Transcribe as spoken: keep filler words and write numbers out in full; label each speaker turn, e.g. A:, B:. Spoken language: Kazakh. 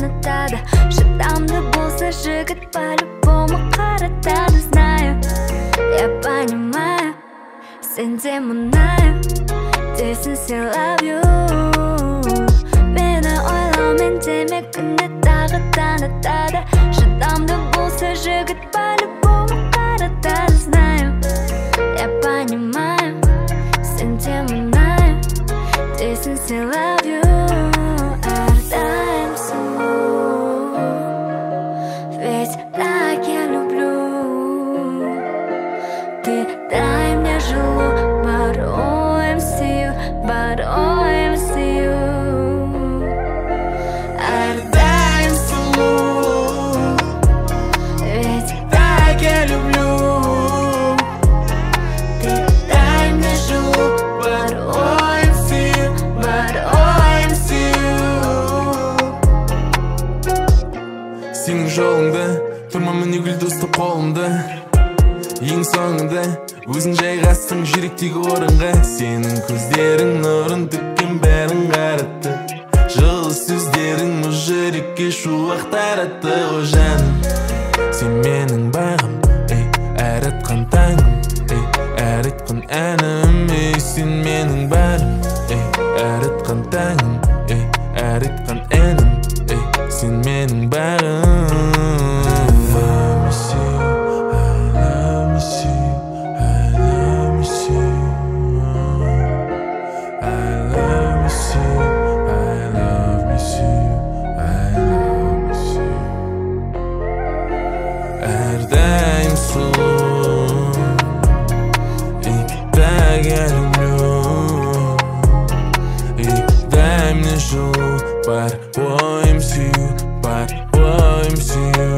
A: танытады. Шыдамды болса жігіт по-любому қаратады. Знаю, я понимаю, сенде мұнайым дейсің сен love you. Мені ойлаумен демек күнде тағы танытады. Шыдамды болса жігіт по-любому қаратады. Знаю, я понимаю, сенде мұнайым дейсің сен love you. Әрдайым сұлу, ведь так я люблю. Ты дай мне жилу, порой мстию, порой мстию.
B: Әрдайым сұлу,
A: Ведь
B: так я люблю.
A: ты дай мне жилу,
B: Порой мстию, порой мстию. Сенің жолыңды тұрмамын үгілді ұстап қолымды. Ең соңында өзің жайғастың жүректегі орынға. Сенің көздерің нұрын төккен бәрін қаратты. Жылы сөздерің мұз жүрекке шуақ таратты ғой жаным. Сен менің бағым, ей, әр атқан таңым, ей, әр айтқан әнім, ей, сен менің барым, ей, әр атқан таңым, ей, әр айтқан әнім, ей, сен менің бағым. Әрдайым сұлу, и так я люблю. И дай мне жилу, порой мстию, порой мстию.